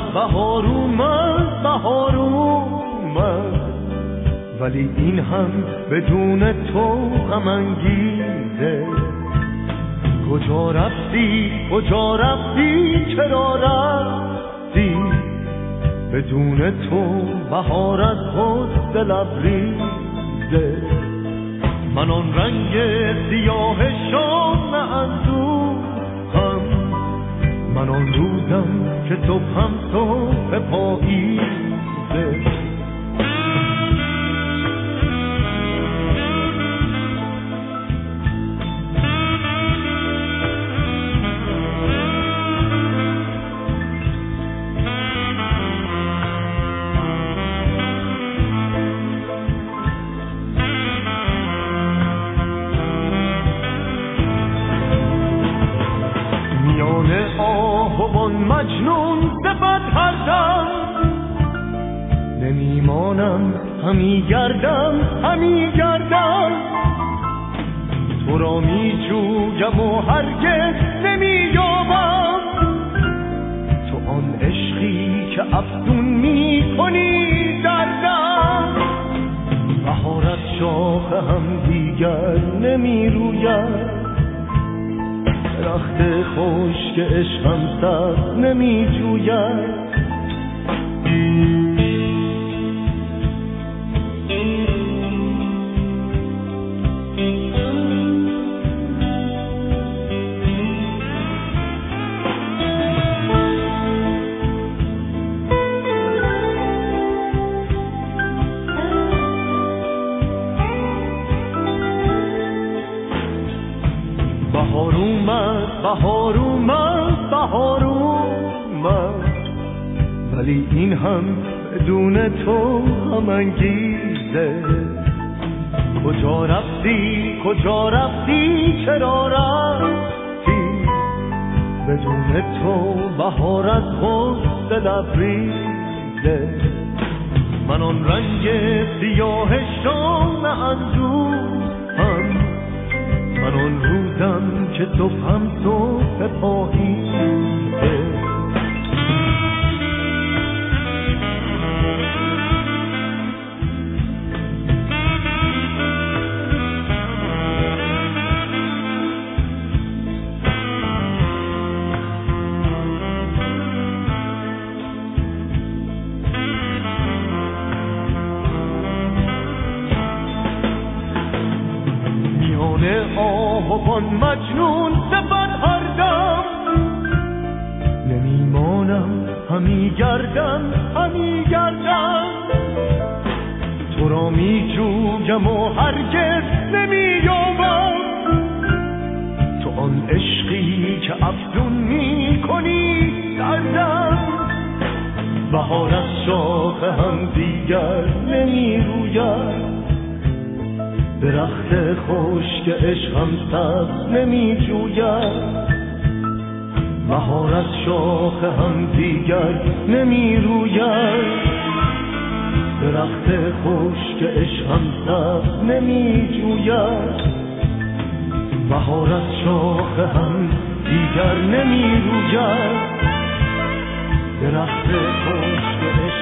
بهار اومد، بهار اومد، ولی این هم بدون تو غم انگیزه. کجا رفتی، کجا رفتی، چرا رفتی؟ بدون تو بهار از حسن لبریزه. من آن رنگ سیاه شام اندوهم، من آن روزم که صبحم صبح پاییزه. مجنون صفت هر دم نمیمانم، همی گردم، همی گردم. تو را می جویم و هرگز نمییابم. تو آن عشقی که افزون می کنی دردم. بهار از شاخ هم دیگر نمی روید، درخت خشک عشقم سبز نمی جوید. بهار اومد، بهار اومد، بهار اومد، ولی این هم بدون تو غم انگیزه. کجا رفتی، کجا رفتی، چرا رفتی؟ بدون تو بهار از حسن لبریزه. من آن رنگ سیاه شام اندوهم، من آن روزم که صبحم صبح پاییزه. آهوان مجنون صفت هر دم نمیمانم، همی گردم، همی گردم. تو را می جویم و هرگز نمییابم. تو آن عشقی که افزون می کنی دردم. بهار از شاخ هم دیگر نمی روید، درخت خشک عشقم سبز نمی جوید. بهار از شاخ هم دیگر نمی روید، درخت خشک عشقم سبز نمی جوید. بهار از شاخ هم دیگر نمی روید، درخت خشک عشقم